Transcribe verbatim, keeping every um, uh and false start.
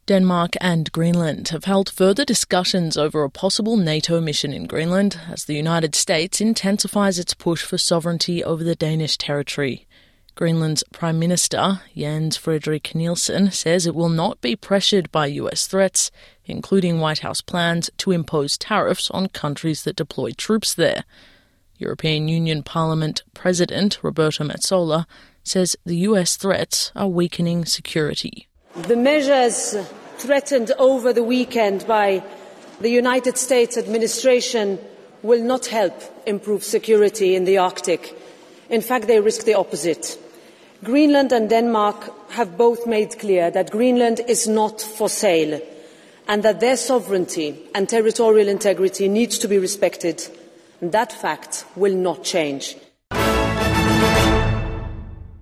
Denmark and Greenland have held further discussions over a possible NATO mission in Greenland as the United States intensifies its push for sovereignty over the Danish territory. Greenland's Prime Minister, Jens Frederik Nielsen, says it will not be pressured by U S threats, including White House plans to impose tariffs on countries that deploy troops there. European Union Parliament President Roberta Metsola says the U S threats are weakening security. The measures threatened over the weekend by the United States administration will not help improve security in the Arctic. In fact, they risk the opposite. Greenland and Denmark have both made clear that Greenland is not for sale and that their sovereignty and territorial integrity needs to be respected. That fact will not change.